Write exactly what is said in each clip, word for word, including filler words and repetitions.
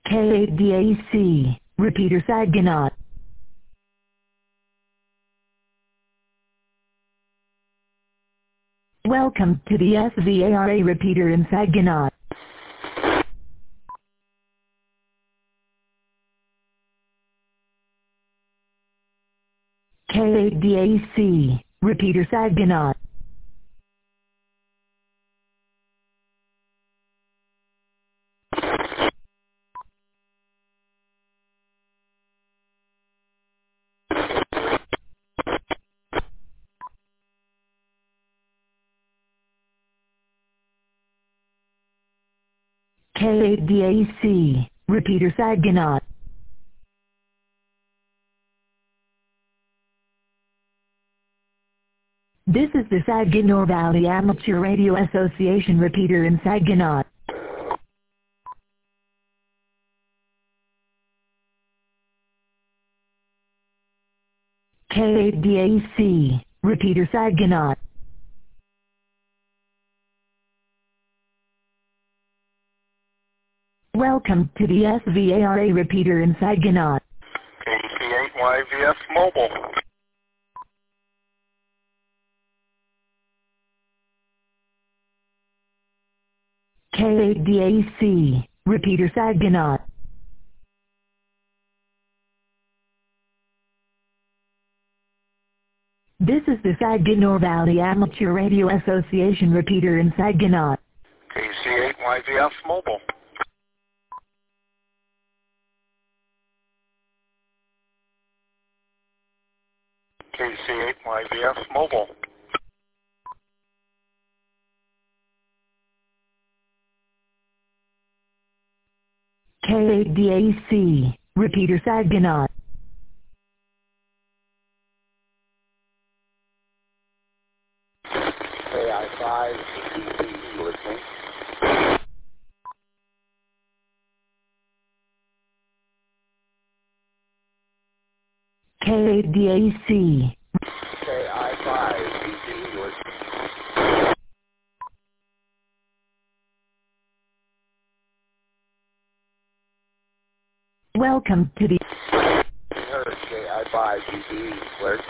K eight D A C, repeater Saginaw. Welcome to the S V A R A repeater in Saginaw. K eight D A C, repeater Saginaw. K eight D A C, repeater Saginaw. This is the Saginaw Valley Amateur Radio Association repeater in Saginaw. K eight D A C, repeater Saginaw. Welcome to the S V A R A repeater in Saginaw. K C eight Y V S Mobile. K eight D A C, repeater Saginaw. This is the Saginaw Valley Amateur Radio Association repeater in Saginaw. K C eight Y V S Mobile. K C eight Y V S Mobile. K eight D A C, repeater Saginaw. K I five B B listening. K eight D A C. K I five B B listening. Welcome to the K I five B B alert.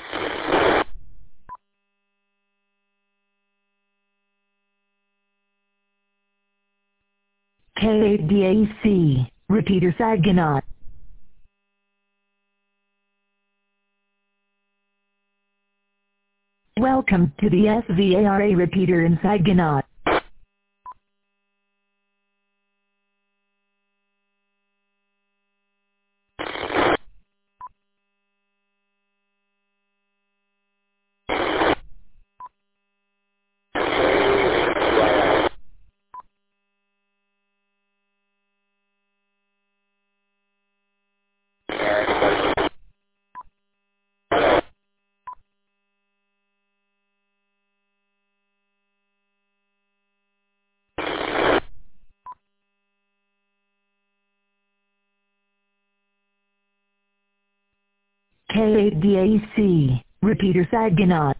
K eight D A C, repeater Saginaw. Welcome to the S V A R A repeater in Saginaw. K eight D A C, repeater Saginaw.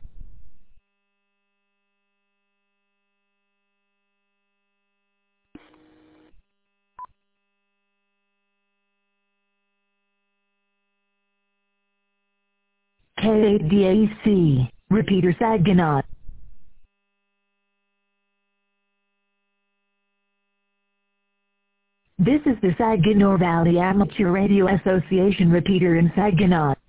K eight D A C, repeater Saginaw. This is the Saginaw Valley Amateur Radio Association repeater in Saginaw.